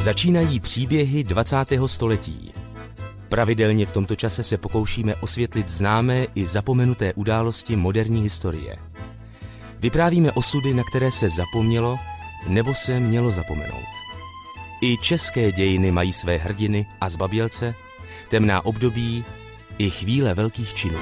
Začínají příběhy 20. století. Pravidelně v tomto čase se pokoušíme osvětlit známé i zapomenuté události moderní historie. Vyprávíme osudy, na které se zapomnělo nebo se mělo zapomenout. I české dějiny mají své hrdiny a zbabělce, temná období i chvíle velkých činů.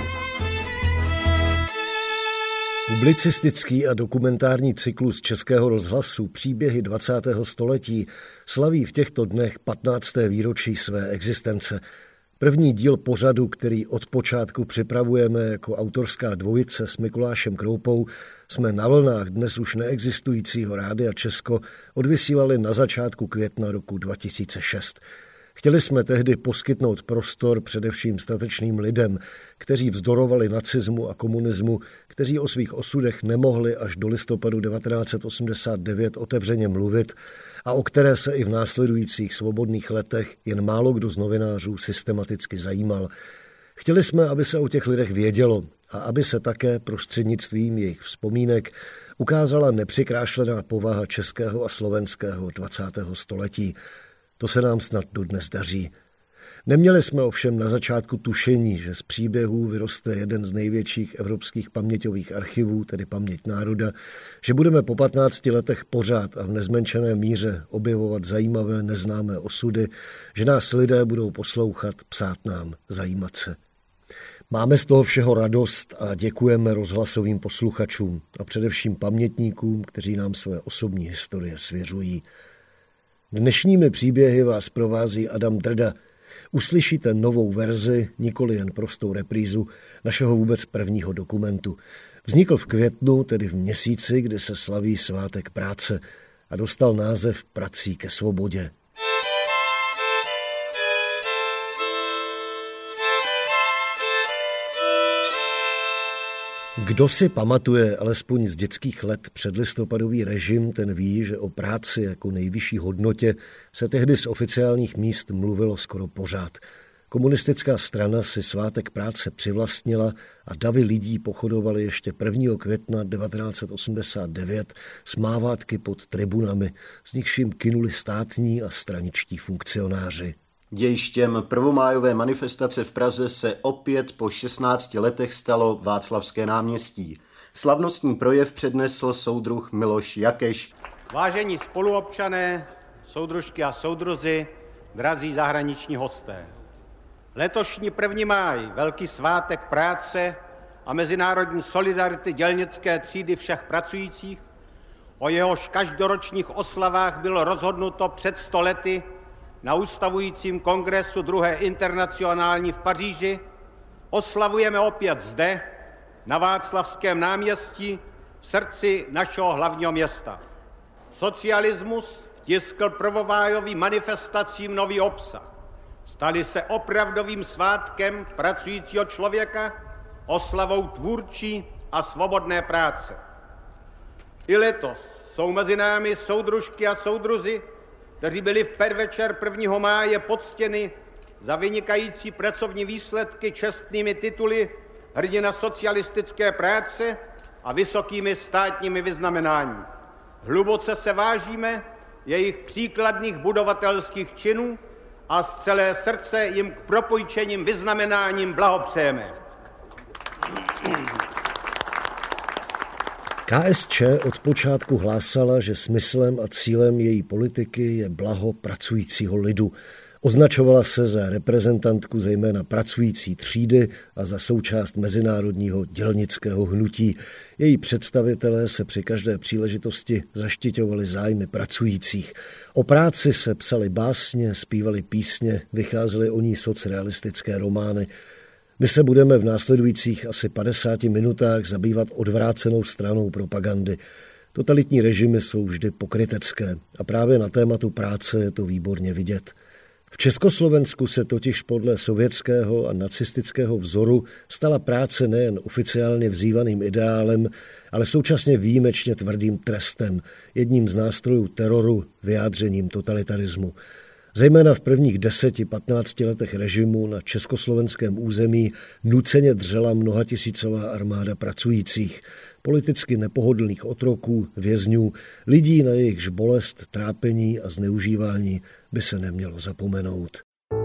Publicistický a dokumentární cyklus Českého rozhlasu Příběhy 20. století slaví v těchto dnech 15. výročí své existence. První díl pořadu, který od počátku připravujeme jako autorská dvojice s Mikulášem Kroupou, jsme na vlnách dnes už neexistujícího Rádia Česko odvysílali na začátku května roku 2006. Chtěli jsme tehdy poskytnout prostor především statečným lidem, kteří vzdorovali nacismu a komunismu, kteří o svých osudech nemohli až do listopadu 1989 otevřeně mluvit a o které se i v následujících svobodných letech jen málo kdo z novinářů systematicky zajímal. Chtěli jsme, aby se o těch lidech vědělo a aby se také prostřednictvím jejich vzpomínek ukázala nepřikrášlená povaha českého a slovenského 20. století. To se nám snad dodnes daří. Neměli jsme ovšem na začátku tušení, že z příběhů vyroste jeden z největších evropských paměťových archivů, tedy Paměť národa, že budeme po 15 letech pořád a v nezmenšené míře objevovat zajímavé neznámé osudy, že nás lidé budou poslouchat, psát nám, zajímat se. Máme z toho všeho radost a děkujeme rozhlasovým posluchačům a především pamětníkům, kteří nám své osobní historie svěřují. Dnešními příběhy vás provází Adam Drda. Uslyšíte novou verzi, nikoli jen prostou reprízu, našeho vůbec prvního dokumentu. Vznikl v květnu, tedy v měsíci, kdy se slaví svátek práce a dostal název Prací ke svobodě. Kdo si pamatuje alespoň z dětských let předlistopadový režim, ten ví, že o práci jako nejvyšší hodnotě se tehdy z oficiálních míst mluvilo skoro pořád. Komunistická strana si svátek práce přivlastnila a davy lidí pochodovali ještě 1. května 1989 s mávátky pod tribunami, z nichž jim kynuli státní a straničtí funkcionáři. Dějištěm prvomájové manifestace v Praze se opět po 16 letech stalo Václavské náměstí. Slavnostní projev přednesl soudruh Miloš Jakeš. Vážení spoluobčané, soudružky a soudruzi, drazí zahraniční hosté. Letošní 1. máj, velký svátek práce a mezinárodní solidarity dělnické třídy všech pracujících, o jehož každoročních oslavách bylo rozhodnuto před 100 lety na ustavujícím kongresu 2. internacionální v Paříži, oslavujeme opět zde, na Václavském náměstí, v srdci našeho hlavního města. Socialismus vtiskl prvomájovým manifestacím nový obsah. Stali se opravdovým svátkem pracujícího člověka, oslavou tvůrčí a svobodné práce. I letos jsou mezi námi soudružky a soudruzi, kteří byli v předvečer 1. máje poctěni za vynikající pracovní výsledky čestnými tituly hrdina socialistické práce a vysokými státními vyznamenáními. Hluboce se vážíme jejich příkladných budovatelských činů a z celé srdce jim k propůjčeným vyznamenáním blahopřejeme. KSČ od počátku hlásala, že smyslem a cílem její politiky je blaho pracujícího lidu. Označovala se za reprezentantku zejména pracující třídy a za součást mezinárodního dělnického hnutí. Její představitelé se při každé příležitosti zaštiťovali zájmy pracujících. O práci se psaly básně, zpívaly písně, vycházely o ní socrealistické romány. My se budeme v následujících asi 50 minutách zabývat odvrácenou stranou propagandy. Totalitní režimy jsou vždy pokrytecké a právě na tématu práce je to výborně vidět. V Československu se totiž podle sovětského a nacistického vzoru stala práce nejen oficiálně vzývaným ideálem, ale současně výjimečně tvrdým trestem, jedním z nástrojů teroru, vyjádřením totalitarismu. Zejména v prvních 10-15 letech režimu na československém území nuceně dřela mnohatisícová armáda pracujících, politicky nepohodlných otroků, vězňů, lidí, na jejichž bolest, trápení a zneužívání by se nemělo zapomenout.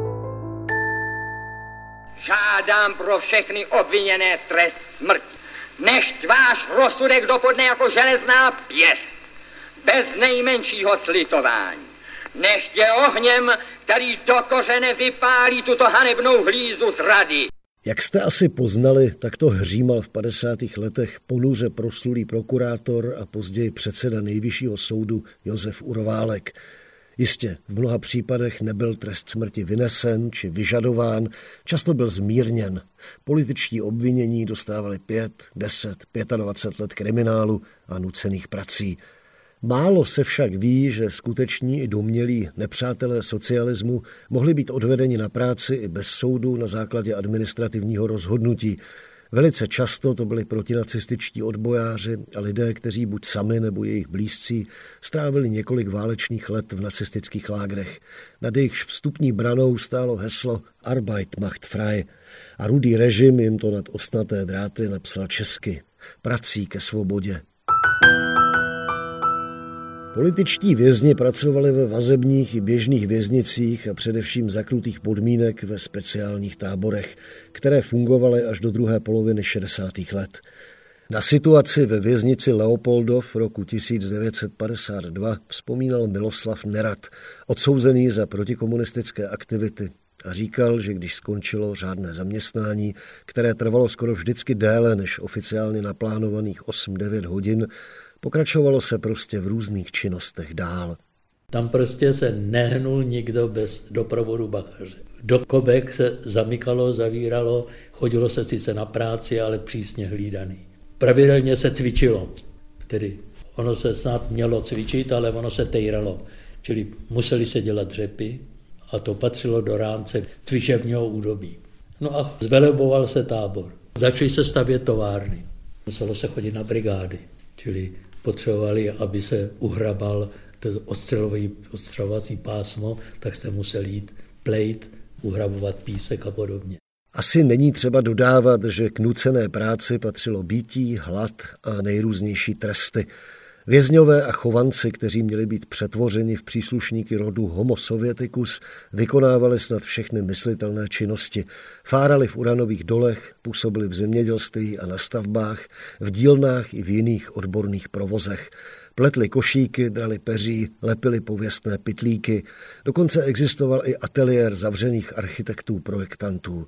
Žádám pro všechny obviněné trest smrti. Nešť váš rozsudek dopadne jako železná pěst, bez nejmenšího slitování. Nešť je ohněm, který do kořene vypálí tuto hanebnou hlízu zrady. Jak jste asi poznali, tak to hřímal v 50. letech ponuře proslulý prokurátor a později předseda Nejvyššího soudu Josef Urválek. Jistě, v mnoha případech nebyl trest smrti vynesen či vyžadován, často byl zmírněn. Političtí obvinění dostávali 5, 10, 25 let kriminálu a nucených prací. Málo se však ví, že skuteční i domnělí nepřátelé socialismu mohli být odvedeni na práci i bez soudu na základě administrativního rozhodnutí. Velice často to byli protinacističtí odbojáři a lidé, kteří buď sami nebo jejich blízcí strávili několik válečných let v nacistických lágrech. Nad jejichž vstupní branou stálo heslo Arbeit macht frei a rudý režim jim to nad ostnaté dráty napsal česky: prací ke svobodě. Političtí vězni pracovali ve vazebních i běžných věznicích a především za krutých podmínek ve speciálních táborech, které fungovaly až do druhé poloviny 60. let. Na situaci ve věznici Leopoldov roku 1952 vzpomínal Miloslav Nerad, odsouzený za protikomunistické aktivity, a říkal, že když skončilo řádné zaměstnání, které trvalo skoro vždycky déle než oficiálně naplánovaných 8-9 hodin, pokračovalo se prostě v různých činnostech dál. Tam prostě se nehnul nikdo bez doprovodu bakaře. Do kobek se zamykalo, zavíralo, chodilo se sice na práci, ale přísně hlídaný. Pravidelně se cvičilo, tedy ono se snad mělo cvičit, ale ono se tejralo. Čili museli se dělat dřepy a to patřilo do rámce cvičebního údobí. No a zveleboval se tábor. Začaly se stavět továrny. Muselo se chodit na brigády, čili potřebovali, aby se uhrabal to odstřelovací pásmo, tak jste museli jít plejt, uhrabovat písek a podobně. Asi není třeba dodávat, že k nucené práci patřilo býtí, hlad a nejrůznější tresty. Vězňové a chovanci, kteří měli být přetvořeni v příslušníky rodu Homo sovieticus, vykonávali snad všechny myslitelné činnosti. Fárali v uranových dolech, působili v zemědělství a na stavbách, v dílnách i v jiných odborných provozech. Pletli košíky, drali peří, lepili pověstné pytlíky. Dokonce existoval i ateliér zavřených architektů, projektantů.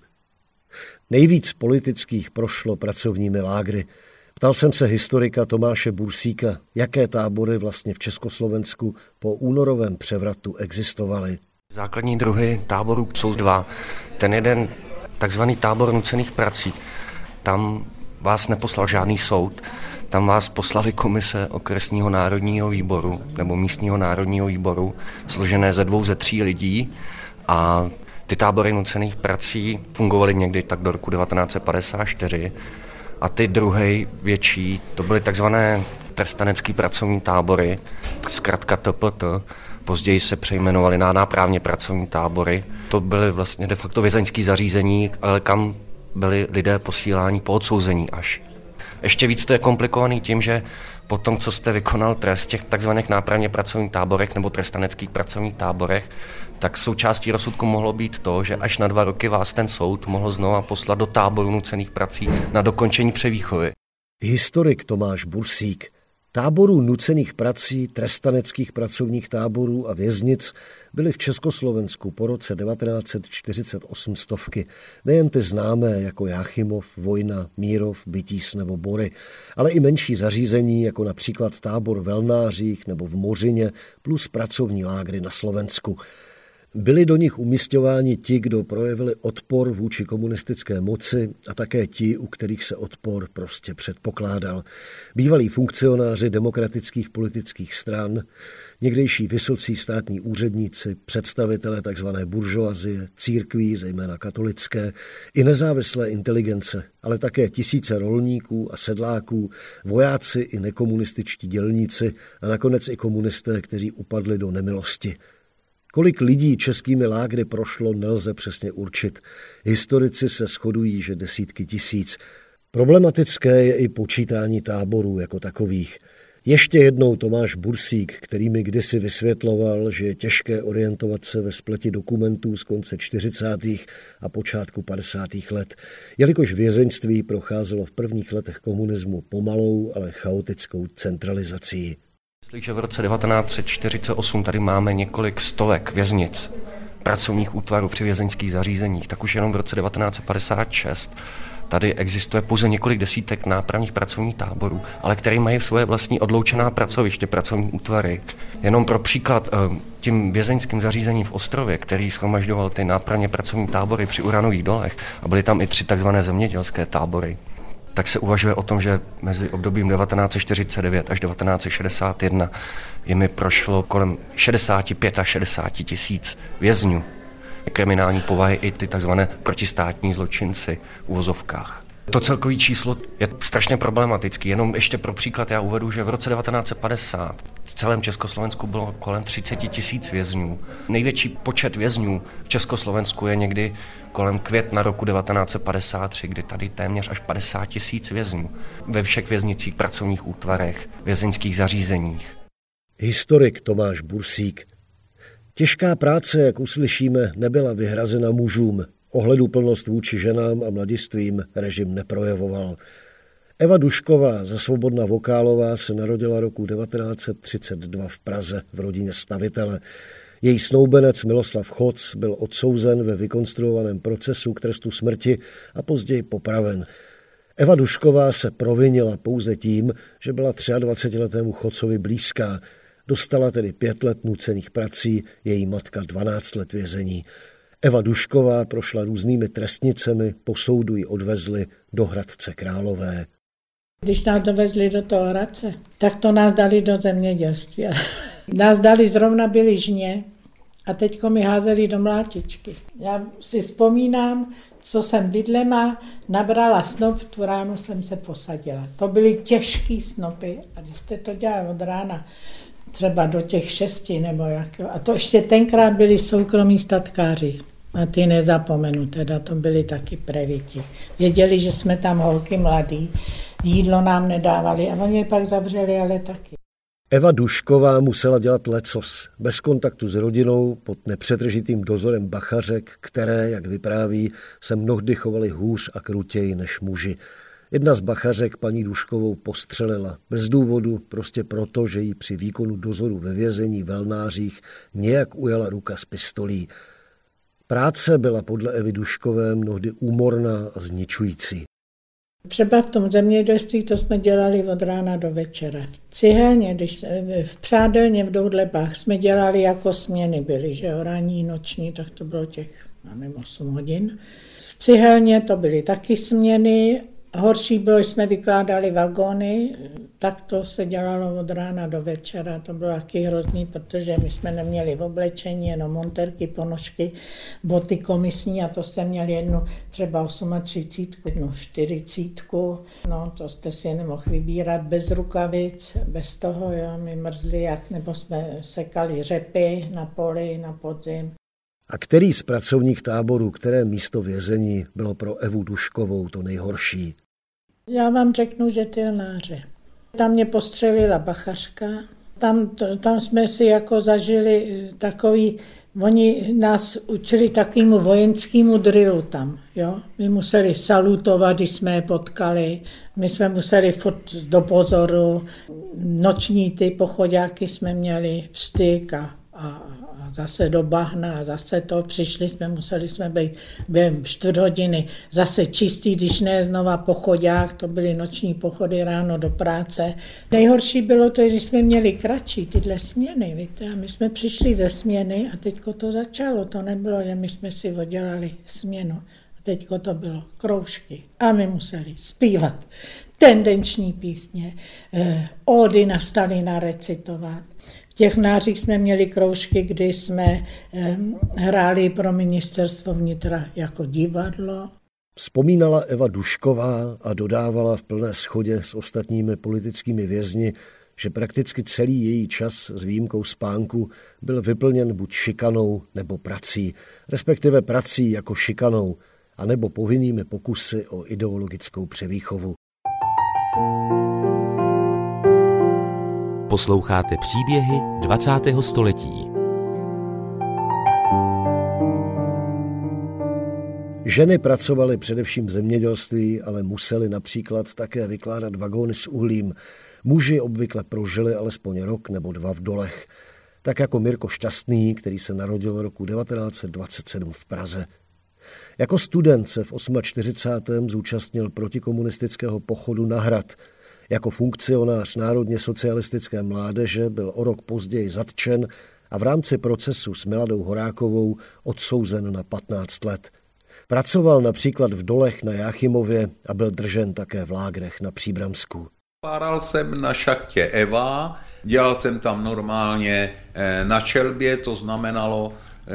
Nejvíc politických prošlo pracovními lágry. Ptal jsem se historika Tomáše Bursíka, jaké tábory vlastně v Československu po únorovém převratu existovaly. Základní druhy táborů jsou dva. Ten jeden, takzvaný tábor nucených prací, tam vás neposlal žádný soud, tam vás poslali komise okresního národního výboru nebo místního národního výboru, složené ze 2, ze 3 lidí, a ty tábory nucených prací fungovaly někdy tak do roku 1954. A ty druhé větší, to byly takzvané trestanecké pracovní tábory, zkrátka TPT, později se přejmenovaly na nápravně pracovní tábory. To byly vlastně de facto vězeňské zařízení, ale kam byli lidé posíláni po odsouzení až. Ještě víc to je komplikovaný tím, že po tom, co jste vykonal trest v těch takzvaných nápravně pracovních táborech nebo trestaneckých pracovních táborech, tak součástí rozsudku mohlo být to, že až na 2 roky vás ten soud mohl znova poslat do táboru nucených prací na dokončení převýchovy. Historik Tomáš Bursík. Táborů nucených prací, trestaneckých pracovních táborů a věznic byly v Československu po roce 1948 stovky. Nejen ty známé jako Jáchymov, Vojna, Mírov, Bytíš nebo Bory, ale i menší zařízení jako například tábor v Velnářích nebo v Mořině plus pracovní lágry na Slovensku. Byli do nich umisťováni ti, kdo projevili odpor vůči komunistické moci, a také ti, u kterých se odpor prostě předpokládal. Bývalí funkcionáři demokratických politických stran, někdejší vysocí státní úředníci, představitelé tzv. Buržoazie, církví, zejména katolické, i nezávislé inteligence, ale také tisíce rolníků a sedláků, vojáci i nekomunističtí dělníci a nakonec i komunisté, kteří upadli do nemilosti. Kolik lidí českými lágry prošlo, nelze přesně určit. Historici se shodují, že desítky tisíc. Problematické je i počítání táborů jako takových. Ještě jednou Tomáš Bursík, který mi kdysi vysvětloval, že je těžké orientovat se ve spleti dokumentů z konce 40. a počátku 50. let, jelikož vězeňství procházelo v prvních letech komunismu pomalou, ale chaotickou centralizací. Jestliže v roce 1948 tady máme několik stovek věznic, pracovních útvarů při vězeňských zařízeních, tak už jenom v roce 1956 tady existuje pouze několik desítek nápravních pracovních táborů, ale které mají svoje vlastní odloučená pracoviště, pracovní útvary. Jenom pro příklad, tím vězeňským zařízením v Ostrově, který shromažďoval ty nápravně pracovní tábory při uranových dolech, a byly tam i 3 takzvané zemědělské tábory, tak se uvažuje o tom, že mezi obdobím 1949 až 1961 jimi prošlo kolem 65 až 60 tisíc vězňů. Kriminální povahy i ty takzvané protistátní zločinci v uvozovkách. To celkové číslo je strašně problematický. Jenom ještě pro příklad já uvedu, že v roce 1950 v celém Československu bylo kolem 30 tisíc vězňů. Největší počet vězňů v Československu je někdy kolem května roku 1953, kdy tady téměř až 50 tisíc vězňů ve všech věznicích, pracovních útvarech, vězeňských zařízeních. Historik Tomáš Bursík. Těžká práce, jak uslyšíme, nebyla vyhrazena mužům. Ohleduplnost vůči ženám a mladistvím režim neprojevoval. Eva Dušková ze Svobodna Vokálová se narodila roku 1932 v Praze v rodině stavitele. Její snoubenec Miloslav Choc byl odsouzen ve vykonstruovaném procesu k trestu smrti a později popraven. Eva Dušková se provinila pouze tím, že byla 23letému Chocovi blízká. Dostala tedy 5 let nucených prací, její matka 12 let vězení. Eva Dušková prošla různými trestnicemi, po soudu ji odvezli do Hradce Králové. Když nás dovezli do toho Hradce, tak to nás dali do zemědělství. Nás dali zrovna byli žně a teďko mi házeli do mlátičky. Já si vzpomínám, co jsem vidlema, nabrala snop, tu ránu jsem se posadila. To byly těžký snopy a když jste to dělali od rána, třeba do těch 6 nebo jak. A to ještě tenkrát byli soukromí statkáři. A ty nezapomenu, teda to byli taky previti. Věděli, že jsme tam holky mladí, jídlo nám nedávali a oni je pak zavřeli, ale taky. Eva Dušková musela dělat lecos, bez kontaktu s rodinou, pod nepřetržitým dozorem bachařek, které, jak vypráví, se mnohdy chovaly hůř a krutěji než muži. Jedna z bachařek paní Duškovou postřelila. Bez důvodu, prostě proto, že jí při výkonu dozoru ve vězení v Elnářích nějak ujala ruka s pistolí. Práce byla podle Evy Duškové mnohdy úmorná a zničující. Třeba v tom zemědělství to jsme dělali od rána do večera. V cihelně, v Přádelně v Doudlebách jsme dělali jako směny byly, že jo, ranní, noční, tak to bylo těch, 8 hodin. V cihelně to byly taky směny. Horší bylo, že jsme vykládali vagóny, tak to se dělalo od rána do večera. To bylo taky hrozný, protože my jsme neměli v oblečení, jenom monterky, ponožky, boty komisní a to jste měli jednu třeba 38, jednu 40. No, to jste si nemohl vybírat bez rukavic, bez toho, jo, my mrzli, nebo jsme sekali řepy na poli, na podzim. A který z pracovních táborů, které místo vězení bylo pro Evu Duškovou to nejhorší? Já vám řeknu, že ty Elnáře. Tam mě postřelila bachařka. Tam jsme si jako zažili takový, oni nás učili takovému vojenskému drillu tam. Jo? My museli salutovat, když jsme je potkali. My jsme museli furt do pozoru. Noční ty pochoďáky jsme měli vstyk a zase do bahna a zase to přišli museli jsme být během 4 hodiny zase čistý, když ne znova pochodák, to byly noční pochody ráno do práce. Nejhorší bylo to, když jsme měli kratší tyhle směny, víte, a my jsme přišli ze směny a teďko to začalo, to nebylo, že my jsme si oddělali směnu. A teďko to bylo kroužky a my museli zpívat tendenční písně, ódy na Stalina recitovat. V těch nářích jsme měli kroužky, kdy jsme hráli pro ministerstvo vnitra jako divadlo. Vzpomínala Eva Dušková a dodávala v plné shodě s ostatními politickými vězni, že prakticky celý její čas s výjimkou spánku byl vyplněn buď šikanou nebo prací, respektive prací jako šikanou, anebo povinnými pokusy o ideologickou převýchovu. Posloucháte příběhy 20. století. Ženy pracovaly především v zemědělství, ale musely například také vykládat vagóny s uhlím. Muži obvykle prožili alespoň rok nebo dva v dolech. Tak jako Mirko Šťastný, který se narodil roku 1927 v Praze. Jako student se v 48. zúčastnil protikomunistického pochodu na Hrad. Jako funkcionář Národně socialistické mládeže byl o rok později zatčen a v rámci procesu s Miladou Horákovou odsouzen na 15 let. Pracoval například v dolech na Jáchymově a byl držen také v lágrech na Příbramsku. Páral jsem na šachtě Eva, dělal jsem tam normálně na čelbě, to znamenalo,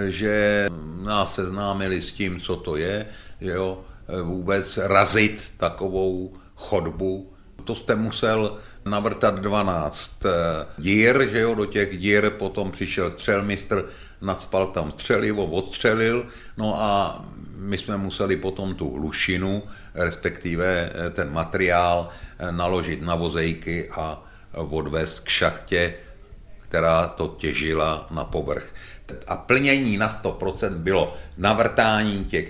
že nás seznámili s tím, co to je, jo, vůbec razit takovou chodbu. To jste musel navrtat 12 dír, že jo, do těch dír potom přišel střelmistr, nacpal tam střelivo, odstřelil, no a my jsme museli potom tu hlušinu, respektive ten materiál, naložit na vozejky a odvést k šachtě, která to těžila na povrch. A plnění na 100% bylo navrtání těch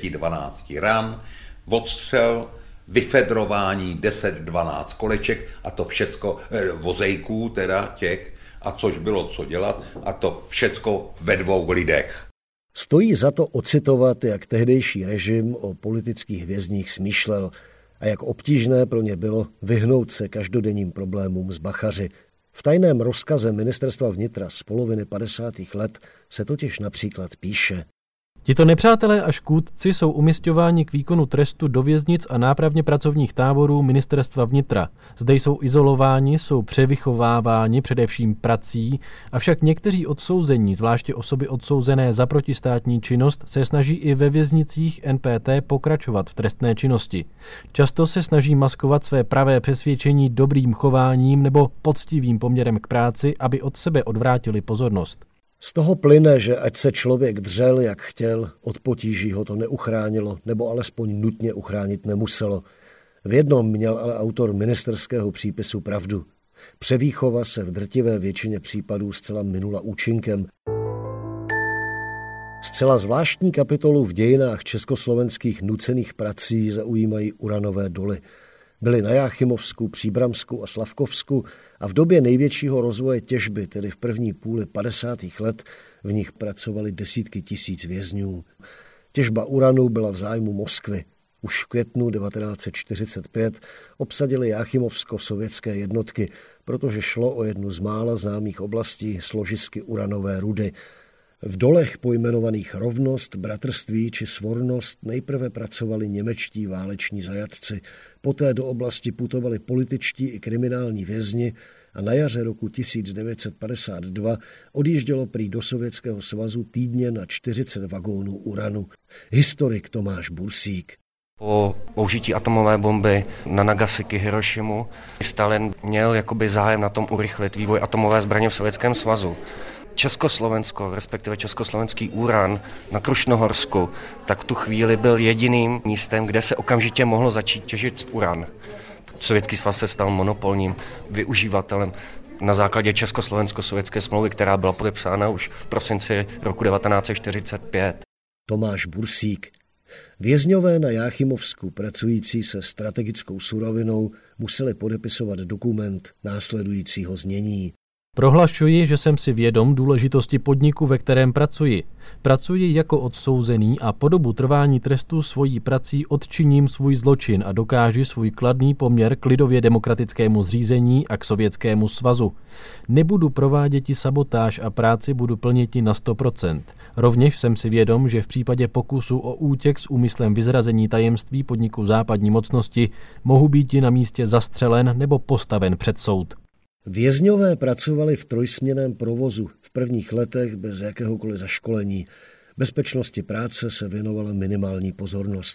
10-12 ran, odstřel, vyfedrování 10-12 koleček a to všecko, vozejků teda těch, a což bylo co dělat, a to všecko ve 2 lidech. Stojí za to ocitovat, jak tehdejší režim o politických vězních smýšlel a jak obtížné pro ně bylo vyhnout se každodenním problémům s bachaři. V tajném rozkaze ministerstva vnitra z poloviny 50. let se totiž například píše: Tito nepřátelé a škůdci jsou umisťováni k výkonu trestu do věznic a nápravně pracovních táborů ministerstva vnitra. Zde jsou izolováni, jsou převychováváni především prací, avšak někteří odsouzení, zvláště osoby odsouzené za protistátní činnost, se snaží i ve věznicích NPT pokračovat v trestné činnosti. Často se snaží maskovat své pravé přesvědčení dobrým chováním nebo poctivým poměrem k práci, aby od sebe odvrátili pozornost. Z toho plyne, že ať se člověk dřel, jak chtěl, od potíží ho to neuchránilo, nebo alespoň nutně uchránit nemuselo. V jednom měl ale autor ministerského přípisu pravdu. Převýchova se v drtivé většině případů zcela minula účinkem. Zcela zvláštní kapitolu v dějinách československých nucených prací zaujímají uranové doly. Byly na Jáchymovsku, Příbramsku a Slavkovsku a v době největšího rozvoje těžby, tedy v první půli 50. let, v nich pracovali desítky tisíc vězňů. Těžba uranu byla v zájmu Moskvy. Už v květnu 1945 obsadili Jáchymovsko sovětské jednotky, protože šlo o jednu z mála známých oblastí složisky uranové rudy. V dolech pojmenovaných Rovnost, Bratrství či Svornost nejprve pracovali němečtí váleční zajatci, poté do oblasti putovali političtí i kriminální vězni a na jaře roku 1952 odjíždělo prý do Sovětského svazu týdně na 40 vagónů uranu. Historik Tomáš Bursík. Po použití atomové bomby na Nagasaki, Hirošimu, Stalin měl jakoby zájem na tom urychlit vývoj atomové zbraně v Sovětském svazu. Československo, respektive československý uran na Krušnohorsku, tak v tu chvíli byl jediným místem, kde se okamžitě mohlo začít těžit uran. Sovětský svaz se stal monopolním využívatelem na základě československo-sovětské smlouvy, která byla podepsána už v prosinci roku 1945. Tomáš Bursík. Vězňové na Jáchymovsku pracující se strategickou surovinou museli podepisovat dokument následujícího znění. Prohlašuji, že jsem si vědom důležitosti podniku, ve kterém pracuji. Pracuji jako odsouzený a po dobu trvání trestu svojí prací odčiním svůj zločin a dokáži svůj kladný poměr k lidově demokratickému zřízení a k Sovětskému svazu. Nebudu prováděti sabotáž a práci budu plniti na 100%. Rovněž jsem si vědom, že v případě pokusu o útěk s úmyslem vyzrazení tajemství podniku západní mocnosti mohu býti na místě zastřelen nebo postaven před soud. Vězňové pracovali v trojsměnném provozu v prvních letech bez jakéhokoliv zaškolení. Bezpečnosti práce se věnovala minimální pozornost.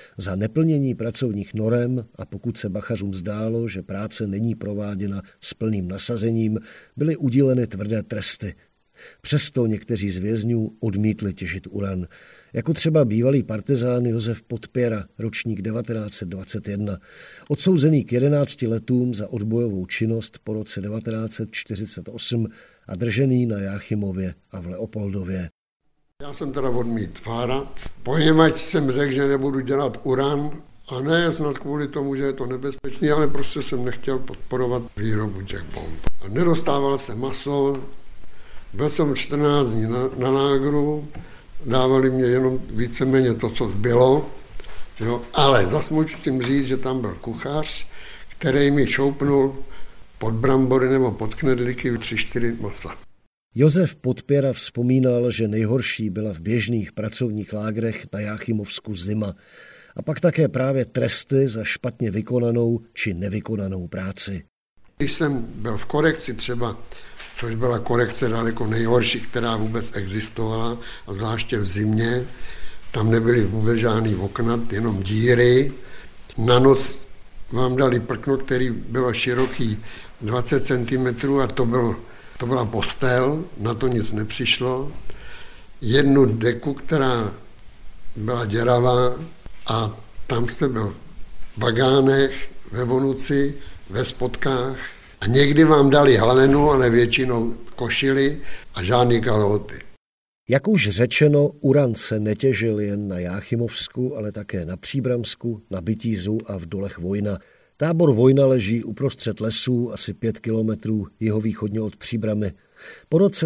Za neplnění pracovních norem a pokud se bachařům zdálo, že práce není prováděna s plným nasazením, byly udíleny tvrdé tresty. Přesto někteří z vězňů odmítli těžit uran, jako třeba bývalý partizán Josef Podpěra, ročník 1921, odsouzený k 11 letům za odbojovou činnost po roce 1948 a držený na Jáchymově a v Leopoldově. Já jsem teda odmít fárat, poněvadž jsem řekl, že nebudu dělat uran, a ne snad kvůli tomu, že je to nebezpečný, ale prostě jsem nechtěl podporovat výrobu těch bomb. A nedostával jsem maso, byl jsem 14 dní na lágru, dávali mě jenom víceméně to, co zbylo, jo, ale zase musím říct, že tam byl kuchař, který mi šoupnul pod brambory nebo pod knedlíky 3-4 masa. Josef Podpěra vzpomínal, že nejhorší byla v běžných pracovních lágrech na Jáchymovsku zima a pak také právě tresty za špatně vykonanou či nevykonanou práci. Když jsem byl v korekci třeba, což byla korekce daleko nejhorší, která vůbec existovala, a zvláště v zimě, tam nebyly vůbec žádný okna, jenom díry. Na noc vám dali prkno, který bylo široký 20 cm a to byla postel, na to nic nepřišlo. Jednu deku, která byla děravá, a tam jste byl v bagánech, ve vonuci, ve spodkách. A někdy vám dali halenu, ale většinou košily a žádný kalhoty. Jak už řečeno, uran se netěžil jen na Jáchymovsku, ale také na Příbramsku, na Bytízu a v dolech Vojna. Tábor Vojna leží uprostřed lesů asi 5 kilometrů jihovýchodně od Příbramy. Po roce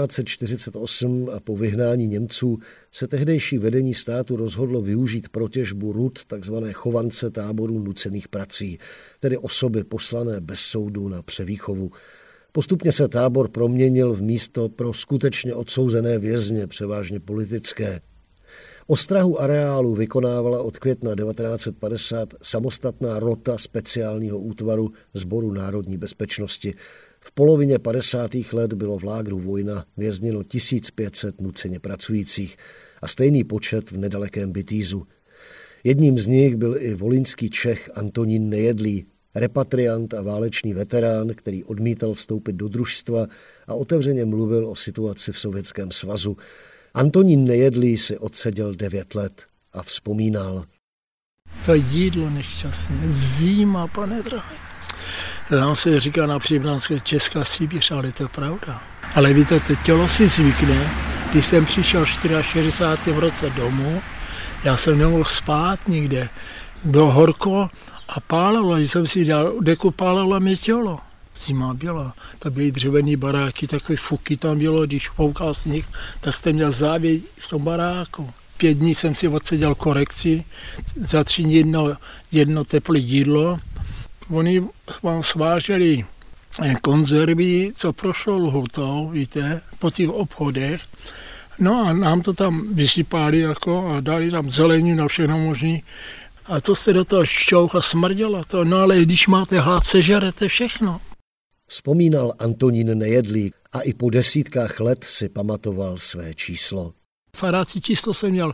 1948 a po vyhnání Němců se tehdejší vedení státu rozhodlo využít pro těžbu rud takzvané chovance táborů nucených prací, tedy osoby poslané bez soudu na převýchovu. Postupně se tábor proměnil v místo pro skutečně odsouzené vězně, převážně politické. Ostrahu areálu vykonávala od května 1950 samostatná rota speciálního útvaru Sboru národní bezpečnosti. V polovině 50. let bylo v lágru Vojna vězněno 1500 nuceně pracujících a stejný počet v nedalekém Bytýzu. Jedním z nich byl i volyňský Čech Antonín Nejedlý, repatriant a válečný veterán, který odmítal vstoupit do družstva a otevřeně mluvil o situaci v Sovětském svazu. Antonín Nejedlý si odseděl 9 let a vzpomínal. To jídlo nešťastné, zima, pane drahý. Tam se říká na Příbramské Česká Sibíř, ale to je pravda. Ale víte, to tělo si zvykne. Když jsem přišel 64. v roce domů, já jsem nemohl spát nikde. Bylo horko a pálilo, když jsem si dal deku, pálilo mi tělo. Zima byla, to byly dřevěné baráky, takové fuky tam bylo, když foukal sníh, tak jste měl závěť v tom baráku. 5 dní jsem si odseděl korekci, za 3 dní jedno teplé jídlo. Oni vám sváželi konzervy, co prošlo lhutou, víte, po těch obchodech. No a nám to tam vysypali jako a dali tam zeleninu na všechno možný. A to se do toho šťouch a smrdělo to. No ale když máte hlad, sežerete všechno. Vzpomínal Antonín Nejedlý a i po desítkách let si pamatoval své číslo. Farácí číslo jsem měl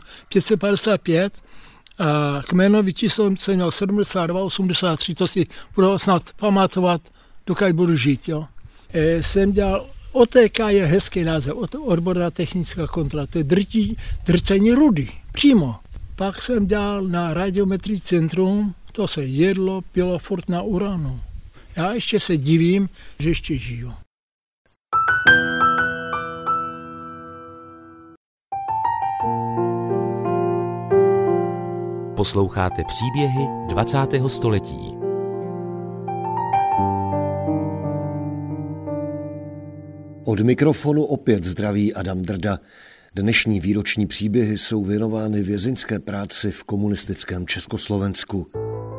555 a kmenový číslo jsem měl 7283, to si budu snad pamatovat, dokud budu žít. Jo. Jsem dělal OTK, je hezký název, odborná technická kontrola, to je drcení rudy, přímo. Pak jsem dělal na radiometrii centrum, to se jedlo, pilo furt na uranu. Já ještě se divím, že ještě žiju. Posloucháte příběhy 20. století. Od mikrofonu opět zdraví Adam Drda. Dnešní výroční příběhy jsou věnovány vězeňské práci v komunistickém Československu.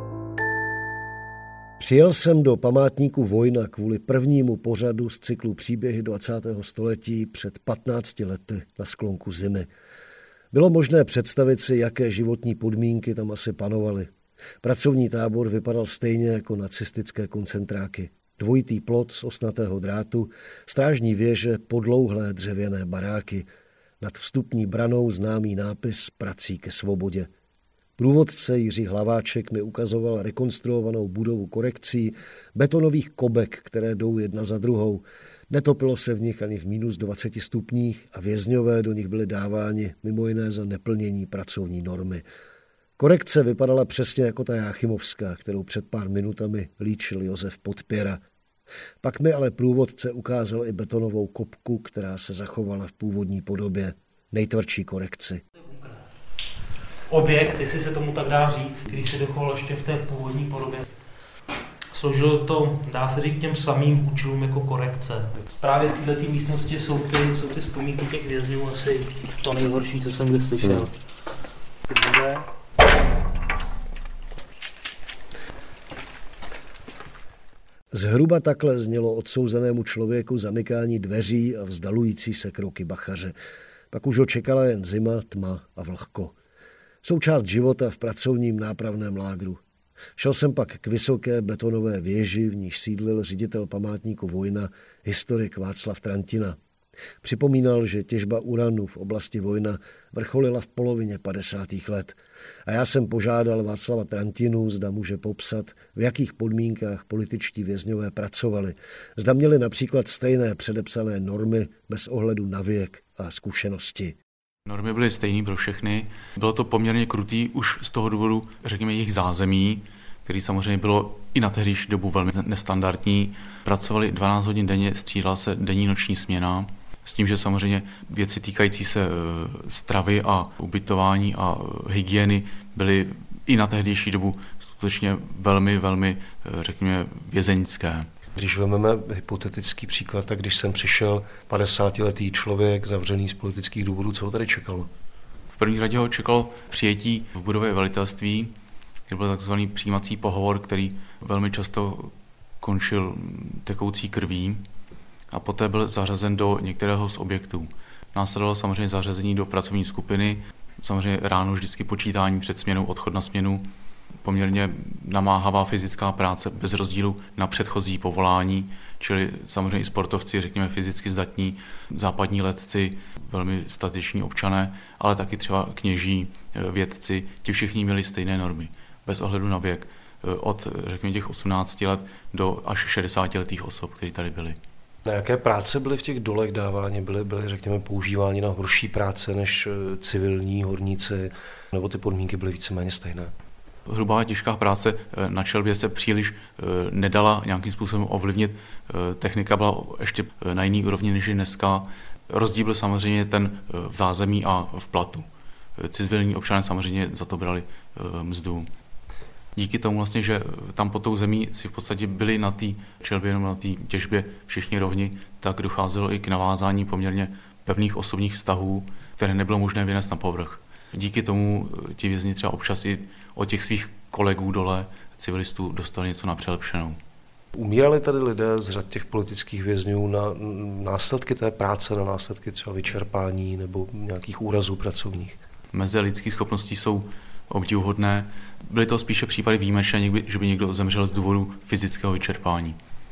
Přijel jsem do památníku Vojna kvůli prvnímu pořadu z cyklu Příběhy 20. století před 15 lety na sklonku zimy. Bylo možné představit si, jaké životní podmínky tam asi panovaly. Pracovní tábor vypadal stejně jako nacistické koncentráky. Dvojitý plot z osnatého drátu, strážní věže, podlouhlé dřevěné baráky. Nad vstupní branou známý nápis Prací ke svobodě. Průvodce Jiří Hlaváček mi ukazoval rekonstruovanou budovu korekcí betonových kobek, které jdou jedna za druhou. Netopilo se v nich ani v minus 20 stupních a vězňové do nich byli dáváni mimo jiné za neplnění pracovní normy. Korekce vypadala přesně jako ta jáchymovská, kterou před pár minutami líčil Josef Podpěra. Pak mi ale průvodce ukázal i betonovou kopku, která se zachovala v původní podobě. Nejtvrdší korekci. Objekt, jestli se tomu tak dá říct, který se dochoval ještě v té původní podobě. Sloužilo to, dá se říct, těm samým účelům jako korekce. Právě z této místnosti jsou ty vzpomínky těch vězňů asi to nejhorší, co jsem kdy slyšel. Zhruba takhle znělo odsouzenému člověku zamykání dveří a vzdalující se kroky bachaře. Pak už ho čekala jen zima, tma a vlhko. Součást života v pracovním nápravném lágru. Šel jsem pak k vysoké betonové věži, v níž sídlil ředitel památníku Vojna, historik Václav Trantina. Připomínal, že těžba uranu v oblasti Vojna vrcholila v polovině 50. let. A já jsem požádal Václava Trantinu, zda může popsat, v jakých podmínkách političtí vězňové pracovali. Zda měli například stejné předepsané normy bez ohledu na věk a zkušenosti. Normy byly stejné pro všechny. Bylo to poměrně krutý už z toho důvodu, řekněme, jejich zázemí, který samozřejmě bylo i na tehdejší dobu velmi nestandardní. Pracovali 12 hodin denně, střídala se denní noční směna, s tím, že samozřejmě věci týkající se stravy a ubytování a hygieny byly i na tehdejší dobu skutečně velmi, řekněme, vězeňské. Když vezmeme hypotetický příklad, tak když jsem přišel 50letý člověk zavřený z politických důvodů, co ho tady čekalo? V první řadě ho čekalo přijetí v budově velitelství, kde byl takzvaný přijímací pohovor, který velmi často končil tekoucí krví a poté byl zařazen do některého z objektů. Následovalo samozřejmě zařazení do pracovní skupiny, samozřejmě ráno vždycky počítání před směnou, odchod na směnu, poměrně namáhavá fyzická práce bez rozdílu na předchozí povolání, čili samozřejmě i sportovci, řekněme fyzicky zdatní, západní letci, velmi stateční občané, ale taky třeba kněží, vědci, ti všichni měli stejné normy, bez ohledu na věk, od řekněme těch 18 let do až 60 letých osob, kteří tady byli. Na jaké práce byly v těch dolech dáváni? Byly řekněme, používáni na horší práce než civilní horníci, nebo ty podmínky byly víceméně stejné? Hrubá těžká práce na čelbě se příliš nedala nějakým způsobem ovlivnit. Technika byla ještě na jiný úrovni než je dneska. Rozdíl byl samozřejmě ten v zázemí a v platu. Civilní občané samozřejmě za to brali mzdu. Díky tomu vlastně, že tam pod tou zemí si v podstatě byli na té čelbě nebo na té těžbě všichni rovni, tak docházelo i k navázání poměrně pevných osobních vztahů, které nebylo možné vynést na povrch. Díky tomu ti vězni třeba občas i od těch svých kolegů dole, civilistů, dostali něco na přelepšenou. Umírali tady lidé z řad těch politických vězňů na následky té práce, na následky třeba vyčerpání nebo nějakých úrazů pracovních? Meze lidských schopností jsou obdivuhodné. Byly to spíše případy výjimečné, že by někdo zemřel z důvodu fyzického vyčerpání.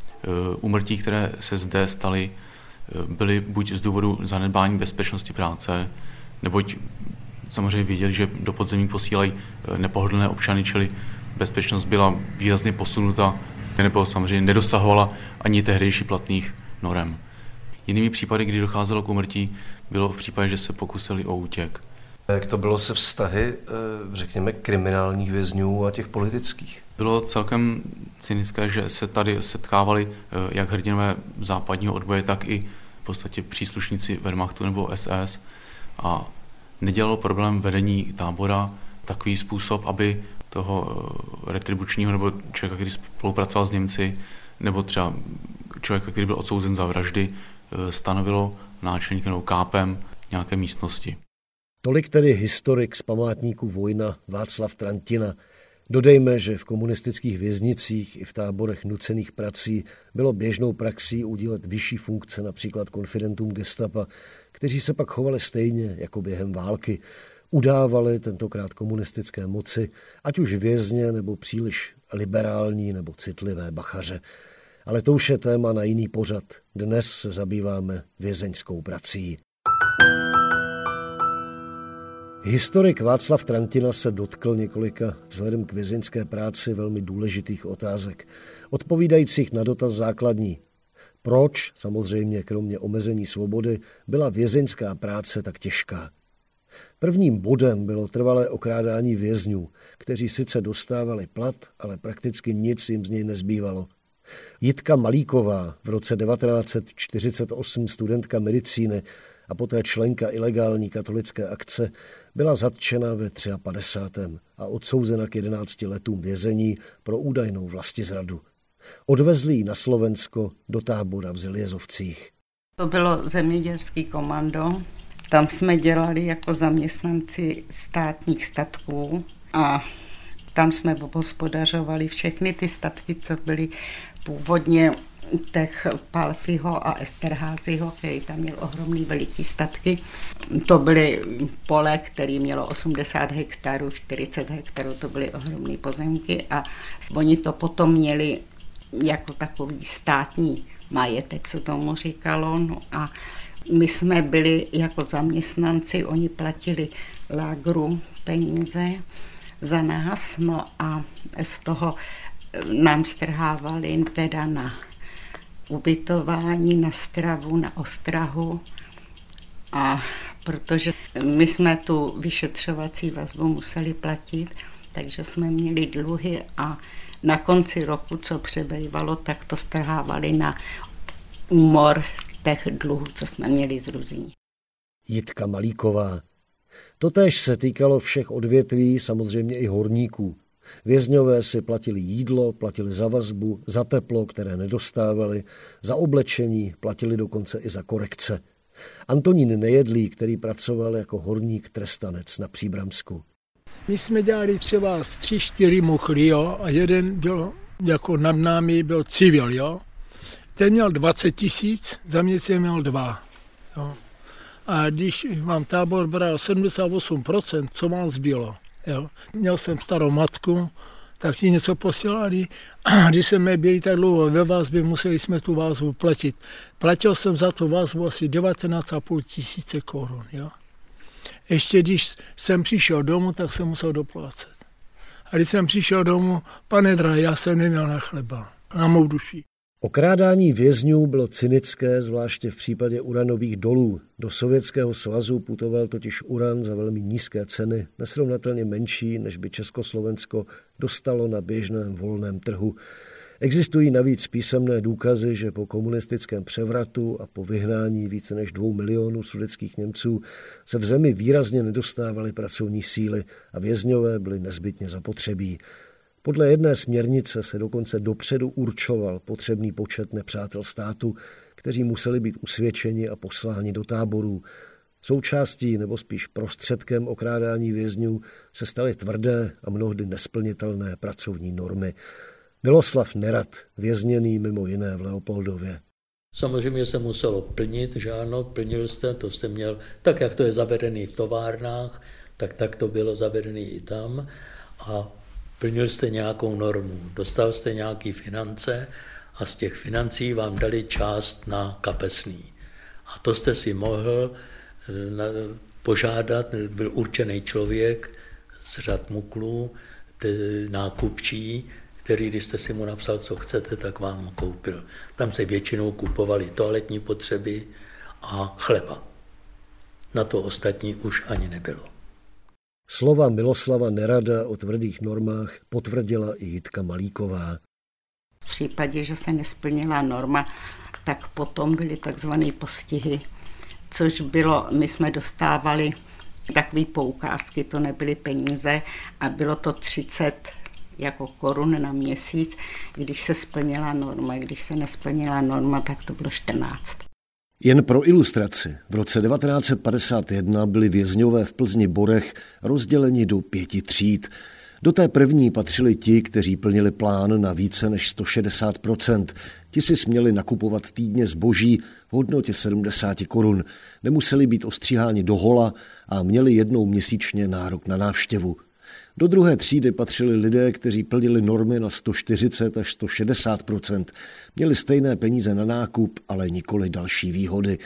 Úmrtí, které se zde staly, byly buď z důvodu zanedbání bezpečnosti práce, neboť samozřejmě věděli, že do podzemí posílají nepohodlné občany, čili bezpečnost byla výrazně posunuta, nebo samozřejmě nedosahovala ani tehdejší platných norem. Jinými případy, kdy docházelo k úmrtí, bylo v případě, že se pokusili o útěk. Jak to bylo se vztahy, řekněme, kriminálních vězňů a těch politických? Bylo celkem cynické, že se tady setkávali jak hrdinové západního odboje, tak i v podstatě příslušníci Wehrmachtu nebo SS a nedělalo problém vedení tábora takový způsob, aby toho retribučního nebo člověka, který spolupracoval s Němci, nebo třeba člověka, který byl odsouzen za vraždy, stanovilo náčelníkem nebo kápem nějaké místnosti. Tolik tedy historik z památníku Vojna Václav Trantina. Dodejme, že v komunistických věznicích i v táborech nucených prací bylo běžnou praxí udílet vyšší funkce například konfidentům gestapa, kteří se pak chovali stejně jako během války. Udávali tentokrát komunistické moci, ať už vězně nebo příliš liberální nebo citlivé bachaře. Ale to už je téma na jiný pořad. Dnes se zabýváme vězeňskou prací. Historik Václav Trantina se dotkl několika vzhledem k vězeňské práci velmi důležitých otázek, odpovídajících na dotaz základní. Proč, samozřejmě kromě omezení svobody, byla vězeňská práce tak těžká? Prvním bodem bylo trvalé okrádání vězňů, kteří sice dostávali plat, ale prakticky nic jim z něj nezbývalo. Jitka Malíková, v roce 1948 studentka medicíny a poté členka ilegální katolické akce, byla zatčena ve 53. a odsouzena k 11 letům vězení pro údajnou vlastizradu. Odvezli ji na Slovensko do tábora v Zeliezovcích. To bylo zemědělský komando. Tam jsme dělali jako zaměstnanci státních statků a tam jsme obhospodařovali všechny ty statky, co byly původně těch Palfiho a Esterházyho, který tam měl ohromný veliký statky. To byly pole, které mělo 80 hektarů, 40 hektarů, to byly ohromné pozemky a oni to potom měli jako takový státní majetek, co tomu říkalo. No a my jsme byli jako zaměstnanci, oni platili lágru peníze za nás, no a z toho nám strhávali teda na ubytování, na stravu, na ostrahu a protože my jsme tu vyšetřovací vazbu museli platit, takže jsme měli dluhy a na konci roku, co přebývalo, tak to strhávali na úmor těch dluhů, co jsme měli z Ruzí. Jitka Malíková. Totéž se týkalo všech odvětví, samozřejmě i horníků. Vězňové si platili jídlo, platili za vazbu, za teplo, které nedostávali, za oblečení, platili dokonce i za korekce. Antonín Nejedlý, který pracoval jako horník trestanec na Příbramsku. My jsme dělali třeba 3-4 muchly, jo, a jeden byl jako nad námi, byl civil, jo. Ten měl 20 000, za měsíc měl 2. Jo. A když vám tábor bral 78%, co vám zbylo? Jo. Měl jsem starou matku, tak ti něco posílali. A když jsme byli tak dlouho ve vazbě, museli jsme tu vazbu platit. Platil jsem za tu vazbu asi 19,5 tisíce korun. Jo. Ještě když jsem přišel domů, tak jsem musel doplácet. A když jsem přišel domů, pane drahý, já jsem neměl na chleba, na mou duši. Okrádání vězňů bylo cynické, zvláště v případě uranových dolů. Do Sovětského svazu putoval totiž uran za velmi nízké ceny, nesrovnatelně menší, než by Československo dostalo na běžném volném trhu. Existují navíc písemné důkazy, že po komunistickém převratu a po vyhnání více než 2 milionů sudetských Němců se v zemi výrazně nedostávaly pracovní síly a vězňové byly nezbytně zapotřebí. Podle jedné směrnice se dokonce dopředu určoval potřebný počet nepřátel státu, kteří museli být usvědčeni a posláni do táborů. Součástí nebo spíš prostředkem okrádání vězňů se staly tvrdé a mnohdy nesplnitelné pracovní normy. Miloslav Nerad, vězněný mimo jiné v Leopoldově. Samozřejmě se muselo plnit, že ano, plnil jste, to jste měl, tak jak to je zavedený v továrnách, tak to bylo zavedený i tam a plnil jste nějakou normu, dostal jste nějaké finance a z těch financí vám dali část na kapesný. A to jste si mohl požádat, byl určený člověk z řad muklů, nákupčí, který, když jste si mu napsal, co chcete, tak vám koupil. Tam se většinou kupovaly toaletní potřeby a chleba. Na to ostatní už ani nebylo. Slova Miloslava Nerada o tvrdých normách potvrdila i Jitka Malíková. V případě, že se nesplnila norma, tak potom byly takzvané postihy, což bylo, my jsme dostávali takové poukázky, to nebyly peníze a bylo to 30 jako korun na měsíc, když se splnila norma. Když se nesplnila norma, tak to bylo 14. Jen pro ilustraci, v roce 1951 byli vězňové v Plzni Borech rozděleni do 5 tříd. Do té první patřili ti, kteří plnili plán na více než 160%. Ti si směli nakupovat týdně zboží v hodnotě 70 korun. Nemuseli být ostříháni do hola a měli jednou měsíčně nárok na návštěvu. Do druhé třídy patřili lidé, kteří plnili normy na 140 až 160%. Měli stejné peníze na nákup, ale nikoli další výhody.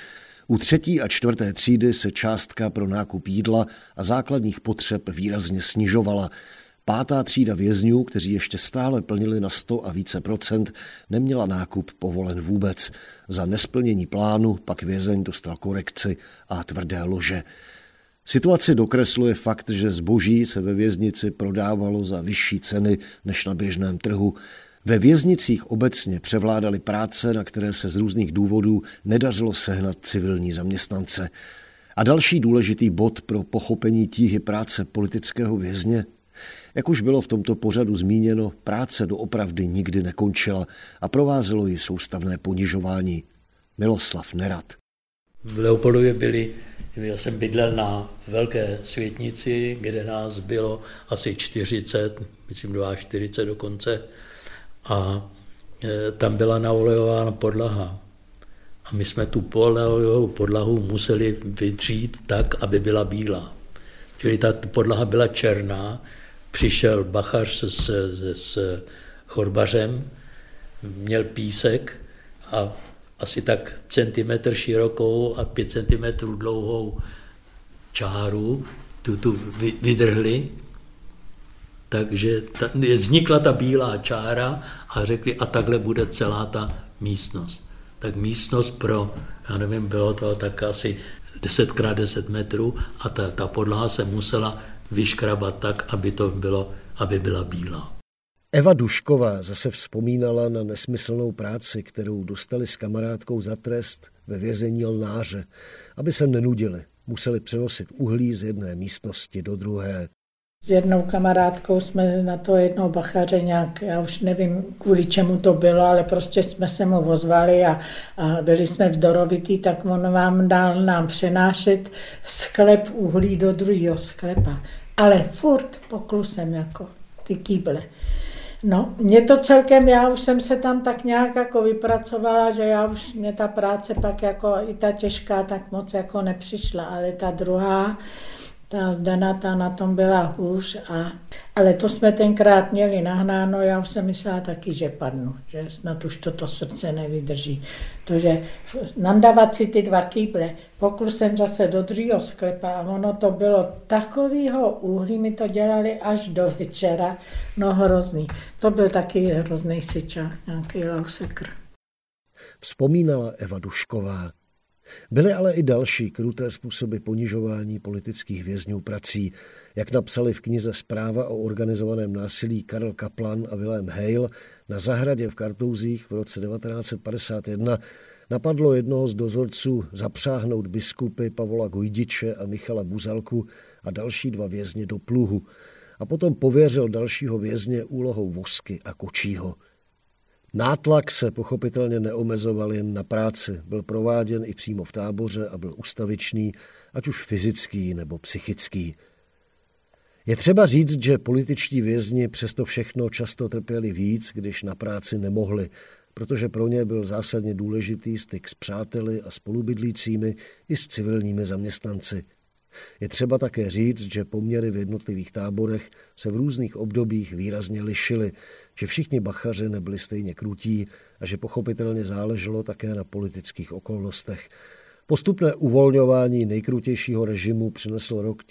U 3. a 4. třídy se částka pro nákup jídla a základních potřeb výrazně snižovala. 5. třída vězňů, kteří ještě stále plnili na 100 a více procent, neměla nákup povolen vůbec. Za nesplnění plánu pak vězeň dostal korekci a tvrdé lože. Situaci dokresluje fakt, že zboží se ve věznici prodávalo za vyšší ceny než na běžném trhu. Ve věznicích obecně převládaly práce, na které se z různých důvodů nedařilo sehnat civilní zaměstnance. A další důležitý bod pro pochopení tíhy práce politického vězně. Jak už bylo v tomto pořadu zmíněno, práce doopravdy nikdy nekončila a provázelo ji soustavné ponižování. Miloslav Nerad. V Leopoldově já jsem bydlel na Velké Světnici, kde nás bylo asi 40, myslím 42 dokonce, a tam byla naolejována podlaha. A my jsme tu olejovou podlahu museli vydřít tak, aby byla bílá. Čili ta podlaha byla černá, přišel bachař s chorbařem, měl písek a asi tak centimetr širokou a 5 centimetrů dlouhou čáru, tu vydrhli, takže vznikla ta bílá čára a řekli, a takhle bude celá ta místnost. Tak místnost pro, já nevím, bylo to tak asi 10x10 metrů a ta podlaha se musela vyškrabat tak, aby byla bílá. Eva Dušková zase vzpomínala na nesmyslnou práci, kterou dostali s kamarádkou za trest ve vězení Lnáře. Aby se nenudili, museli přenosit uhlí z jedné místnosti do druhé. S jednou kamarádkou jsme na to jednoho bachaře nějak, já už nevím, kvůli čemu to bylo, ale prostě jsme se mu ozvali a byli jsme vzdorovití, tak on vám dal nám přenášet sklep uhlí do druhého sklepa. Ale furt poklusem jako ty kýble. No, mě to celkem, já už jsem se tam tak nějak jako vypracovala, že mě ta práce pak jako i ta těžká tak moc jako nepřišla, ale ta druhá, ta Zdena, ta na tom byla hůř, ale to jsme tenkrát měli nahnáno, já už jsem myslela taky, že padnu, že snad už toto srdce nevydrží. Takže nandávat si ty 2 kýble, poklusem zase do druhého sklepa a ono to bylo takovýho uhlí, mi to dělali až do večera, no hrozný. To byl taky hrozný syčák, nějaký lausekr. Vzpomínala Eva Dušková. Byly ale i další kruté způsoby ponižování politických vězňů prací. Jak napsali v knize Zpráva o organizovaném násilí Karel Kaplan a Wilhelm Heil, na zahradě v Kartouzích v roce 1951 napadlo jednoho z dozorců zapřáhnout biskupy Pavola Gojdiče a Michala Buzalku a další 2 vězně do pluhu. A potom pověřil dalšího vězně úlohou Vosky a Kočího. Nátlak se pochopitelně neomezoval jen na práci, byl prováděn i přímo v táboře a byl ustavičný, ať už fyzický nebo psychický. Je třeba říct, že političtí vězni přesto všechno často trpěli víc, když na práci nemohli, protože pro ně byl zásadně důležitý styk s přáteli a spolubydlícími i s civilními zaměstnanci. Je třeba také říct, že poměry v jednotlivých táborech se v různých obdobích výrazně lišily, že všichni bachaři nebyli stejně krutí a že pochopitelně záleželo také na politických okolnostech. Postupné uvolňování nejkrutějšího režimu přinesl rok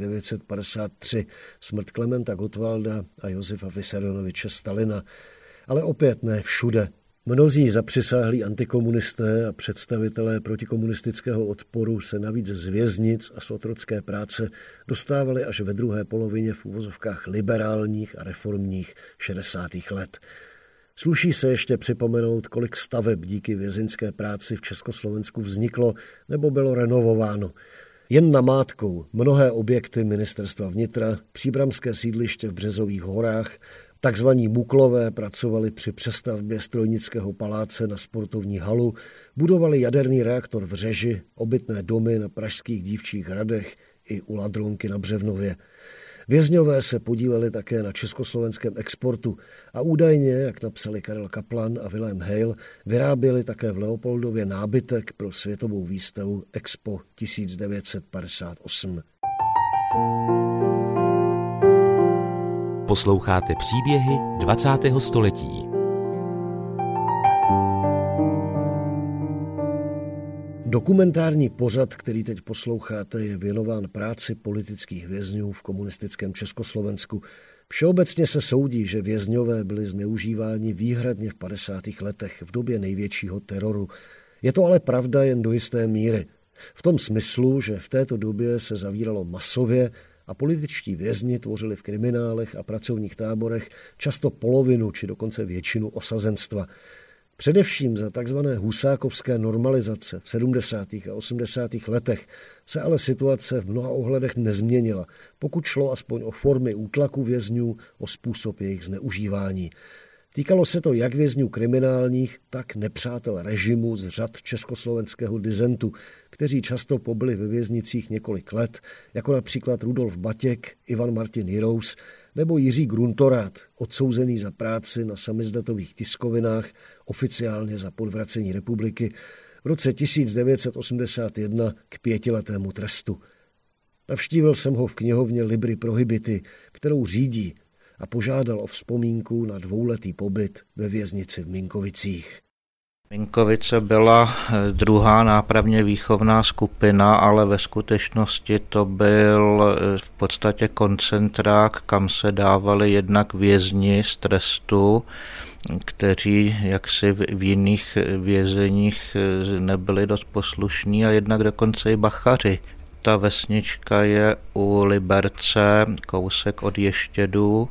1953, smrt Klementa Gottwalda a Josefa Vissarionoviče Stalina, ale opět ne všude. Mnozí zapřisáhlí antikomunisté a představitelé protikomunistického odporu se navíc z věznic a z otrocké práce dostávali až ve druhé polovině v uvozovkách liberálních a reformních 60. let. Sluší se ještě připomenout, kolik staveb díky vězeňské práci v Československu vzniklo nebo bylo renovováno. Jen namátkou mnohé objekty ministerstva vnitra, příbramské sídliště v Březových horách, takzvaní Muklové pracovali při přestavbě strojnického paláce na sportovní halu, budovali jaderný reaktor v Řeži, obytné domy na pražských Dívčích hradech i u Ladronky na Břevnově. Vězňové se podíleli také na československém exportu a údajně, jak napsali Karel Kaplan a Wilhelm Heil, vyráběli také v Leopoldově nábytek pro světovou výstavu Expo 1958. Posloucháte příběhy 20. století. Dokumentární pořad, který teď posloucháte, je věnován práci politických vězňů v komunistickém Československu. Všeobecně se soudí, že vězňové byli zneužíváni výhradně v 50. letech, v době největšího teroru. Je to ale pravda jen do jisté míry. V tom smyslu, že v této době se zavíralo masově a političtí vězni tvořili v kriminálech a pracovních táborech často polovinu či dokonce většinu osazenstva. Především za takzvané husákovské normalizace v 70. a 80. letech se ale situace v mnoha ohledech nezměnila, pokud šlo aspoň o formy útlaku vězňů, o způsob jejich zneužívání. Týkalo se to jak vězňů kriminálních, tak nepřátel režimu z řad československého disentu, kteří často pobyli ve věznicích několik let, jako například Rudolf Batěk, Ivan Martin Jirous nebo Jiří Gruntorát, odsouzený za práci na samizdatových tiskovinách, oficiálně za podvracení republiky, v roce 1981 k 5letému trestu. Navštívil jsem ho v knihovně Libri Prohibity, kterou řídí, a požádal o vzpomínku na 2letý pobyt ve věznici v Minkovicích. Minkovice byla druhá nápravně výchovná skupina, ale ve skutečnosti to byl v podstatě koncentrák, kam se dávali jednak vězni z trestu, kteří jaksi v jiných vězeních nebyli dost poslušní, a jednak dokonce i bachaři. Ta vesnička je u Liberce, kousek od Ještědu,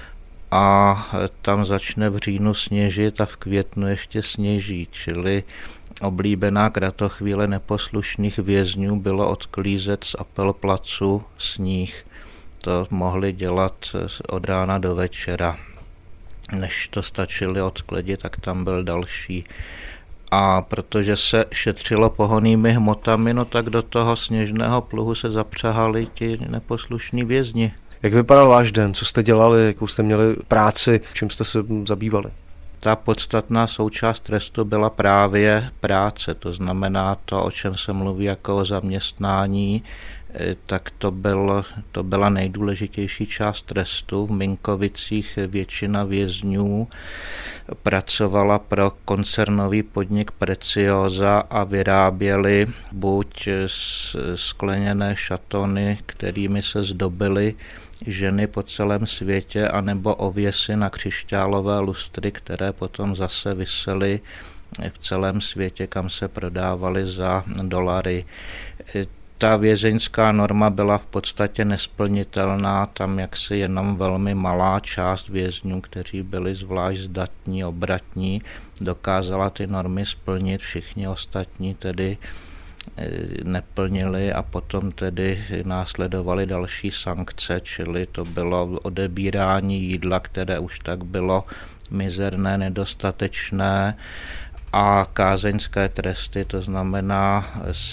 a tam začne v říjnu sněžit a v květnu ještě sněží, čili oblíbená kratochvíle neposlušných vězňů bylo odklízet z Apelplacu sníh. To mohli dělat od rána do večera. Než to stačili odklidit, tak tam byl další. A protože se šetřilo pohonnými hmotami, no tak do toho sněžného pluhu se zapřahali ti neposlušní vězni. Jak vypadal váš den? Co jste dělali? Jakou jste měli práci? Čím jste se zabývali? Ta podstatná součást trestu byla právě práce. To znamená to, o čem se mluví jako o zaměstnání, tak to byla nejdůležitější část trestu. V Minkovicích většina vězňů pracovala pro koncernový podnik Preciosa a vyráběli buď skleněné šatony, kterými se zdobily ženy po celém světě, anebo ověsy na křišťálové lustry, které potom zase visely v celém světě, kam se prodávaly za dolary. Ta vězeňská norma byla v podstatě nesplnitelná, tam jaksi jenom velmi malá část vězňů, kteří byli zvlášť zdatní, obratní, dokázala ty normy splnit, všichni ostatní tedy neplnili a potom tedy následovaly další sankce, čili to bylo odebírání jídla, které už tak bylo mizerné, nedostatečné, a kázeňské tresty, to znamená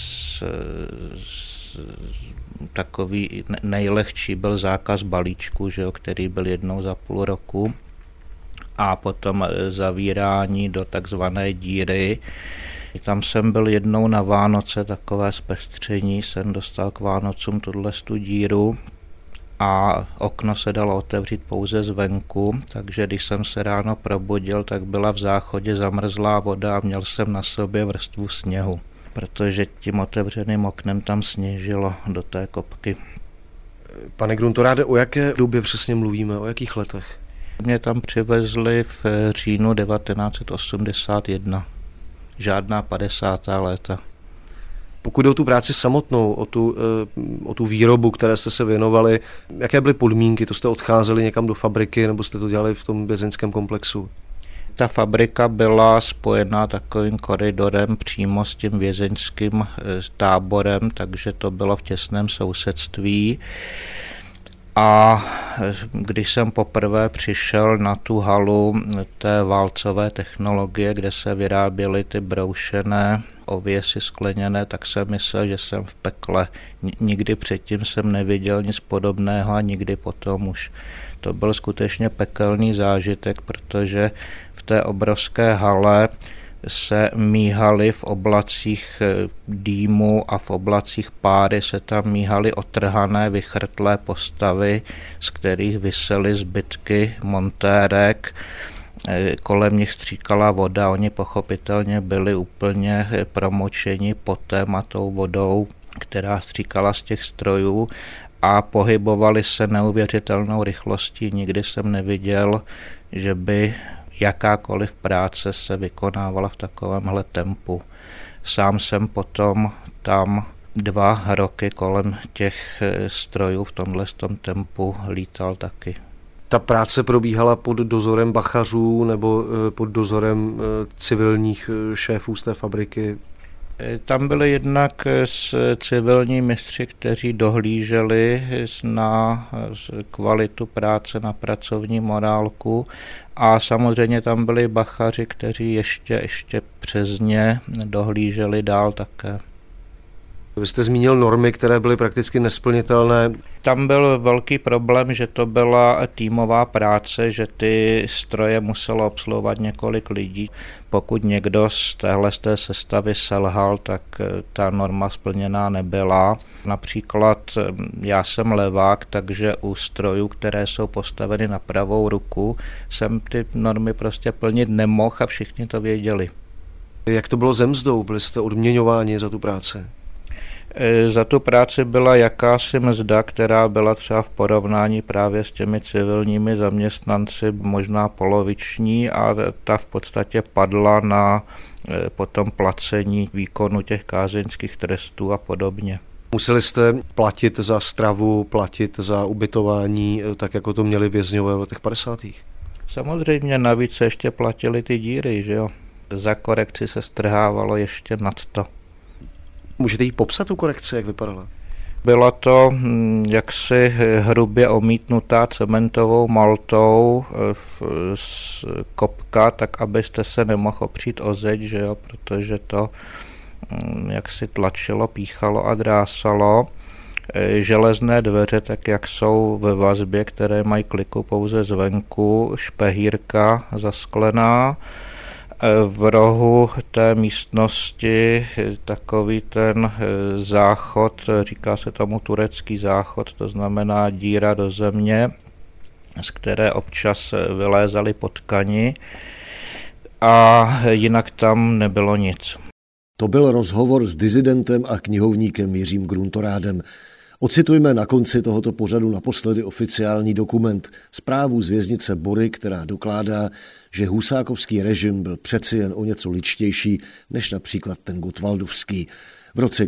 takový nejlehčí byl zákaz balíčku, že jo, který byl jednou za půl roku, a potom zavírání do takzvané díry. Tam jsem byl jednou na Vánoce, takové zpestření, jsem dostal k Vánocům tu díru a okno se dalo otevřít pouze zvenku, takže když jsem se ráno probudil, tak byla v záchodě zamrzlá voda a měl jsem na sobě vrstvu sněhu, protože tím otevřeným oknem tam sněžilo do té kopky. Pane Gruntoráde, o jaké době přesně mluvíme, o jakých letech? Mě tam přivezli v říjnu 1981, žádná 50. léta. Pokud jde o tu práci samotnou, o tu výrobu, které jste se věnovali, jaké byly podmínky? To jste odcházeli někam do fabriky nebo jste to dělali v tom vězeňském komplexu? Ta fabrika byla spojená takovým koridorem přímo s tím vězeňským táborem, takže to bylo v těsném sousedství. A když jsem poprvé přišel na tu halu té válcové technologie, kde se vyráběly ty broušené ověsy skleněné, tak jsem myslel, že jsem v pekle. Nikdy předtím jsem neviděl nic podobného a nikdy potom už. To byl skutečně pekelný zážitek, protože v té obrovské hale se míhaly v oblacích dýmu a v oblacích páry se tam míhaly otrhané, vychrtlé postavy, z kterých visely zbytky montérek. kolem nich stříkala voda, oni pochopitelně byli úplně promočeni potem a tou vodou, která stříkala z těch strojů a pohybovali se neuvěřitelnou rychlostí. Nikdy jsem neviděl, že by jakákoliv práce se vykonávala v takovémhle tempu. Sám jsem potom tam 2 roky kolem těch strojů v tomhle tempu lítal taky. Ta práce probíhala pod dozorem bachařů nebo pod dozorem civilních šéfů z té fabriky? Tam byly jednak civilní mistři, kteří dohlíželi na kvalitu práce, na pracovní morálku a samozřejmě tam byli bachaři, kteří ještě přes ně dohlíželi dál také. Vy jste zmínil normy, které byly prakticky nesplnitelné. Tam byl velký problém, že to byla týmová práce, že ty stroje muselo obsluhovat několik lidí. Pokud někdo z té sestavy selhal, tak ta norma splněná nebyla. Například já jsem levák, takže u strojů, které jsou postaveny na pravou ruku, jsem ty normy prostě plnit nemohl a všichni to věděli. Jak to bylo se mzdou? Byli jste odměňováni za tu práci? Za tu práci byla jakási mzda, která byla třeba v porovnání právě s těmi civilními zaměstnanci možná poloviční a ta v podstatě padla na potom placení výkonu těch kázeňských trestů a podobně. Museli jste platit za stravu, platit za ubytování, tak jako to měli vězňové v letech 50. Samozřejmě navíc se ještě platili ty díry, že jo. Za korekci se strhávalo ještě nad to. Můžete jí popsat tu korekci, jak vypadala? Byla to jaksi hrubě omítnutá cementovou maltou z kopka, tak abyste se nemohl opřít o zeď, že jo, protože to jaksi tlačilo, píchalo a drásalo. Železné dveře, tak jak jsou ve vazbě, které mají kliku pouze zvenku, špehírka zasklená. V rohu té místnosti takový ten záchod, říká se tomu turecký záchod, to znamená díra do země, z které občas vylézaly potkani a jinak tam nebylo nic. To byl rozhovor s disidentem a knihovníkem Jiřím Gruntorádem. Ocitujme na konci tohoto pořadu naposledy oficiální dokument, zprávu z věznice Bory, která dokládá, že husákovský režim byl přeci jen o něco ličtější než například ten gotwaldovský. V roce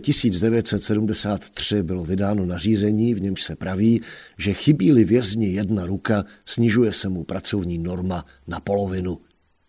1973 bylo vydáno nařízení, v němž se praví, že chybí-li vězni jedna ruka, snižuje se mu pracovní norma na polovinu.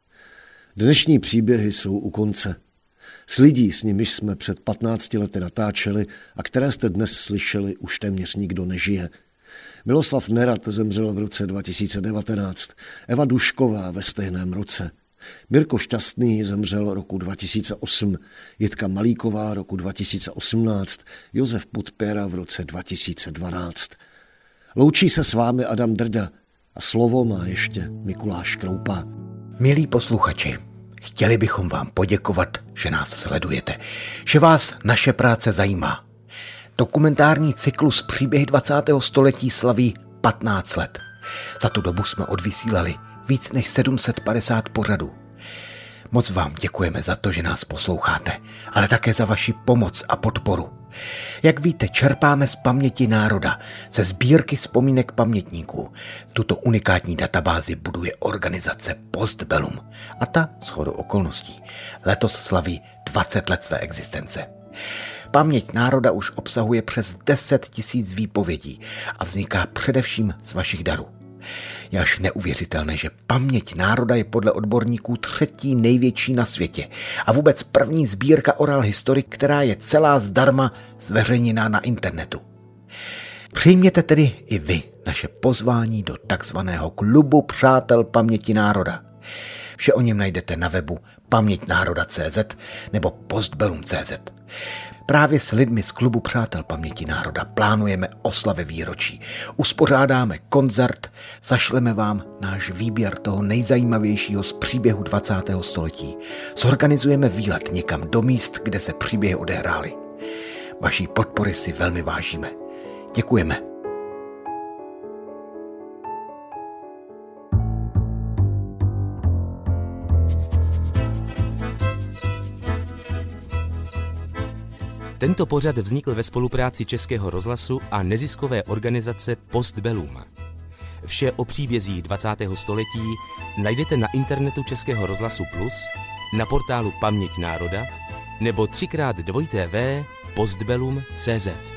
Dnešní příběhy jsou u konce. S lidí, s nimiž jsme před 15 lety natáčeli a které jste dnes slyšeli, už téměř nikdo nežije. Miloslav Nerad zemřel v roce 2019, Eva Dušková ve stejném roce. Mirko Šťastný zemřel roku 2008, Jitka Malíková roku 2018, Josef Putpěra v roce 2012. Loučí se s vámi Adam Drda a slovo má ještě Mikuláš Kroupa. Milí posluchači, chtěli bychom vám poděkovat, že nás sledujete, že vás naše práce zajímá. Dokumentární cyklus Příběhy 20. století slaví 15 let. Za tu dobu jsme odvysílali víc než 750 pořadů. Moc vám děkujeme za to, že nás posloucháte, ale také za vaši pomoc a podporu. Jak víte, čerpáme z paměti národa, ze sbírky vzpomínek pamětníků. Tuto unikátní databázi buduje organizace Postbellum a ta, shodou okolností, letos slaví 20 let své existence. Paměť národa už obsahuje přes 10 000 výpovědí a vzniká především z vašich darů. Je až neuvěřitelné, že paměť národa je podle odborníků 3. největší na světě a vůbec první sbírka oral historik, která je celá zdarma zveřejněná na internetu. Přijměte tedy i vy naše pozvání do takzvaného klubu Přátel paměti národa. Vše o něm najdete na webu pamětnároda.cz nebo postbellum.cz. Právě s lidmi z klubu Přátel paměti národa plánujeme oslavy výročí. Uspořádáme koncert, zašleme vám náš výběr toho nejzajímavějšího z příběhu 20. století. Zorganizujeme výlet někam do míst, kde se příběhy odehrály. Vaší podpory si velmi vážíme. Děkujeme. Tento pořad vznikl ve spolupráci Českého rozhlasu a neziskové organizace Postbellum. Vše o příbězích 20. století najdete na internetu Českého rozhlasu Plus, na portálu Paměť národa nebo 3x2tv postbellum.cz.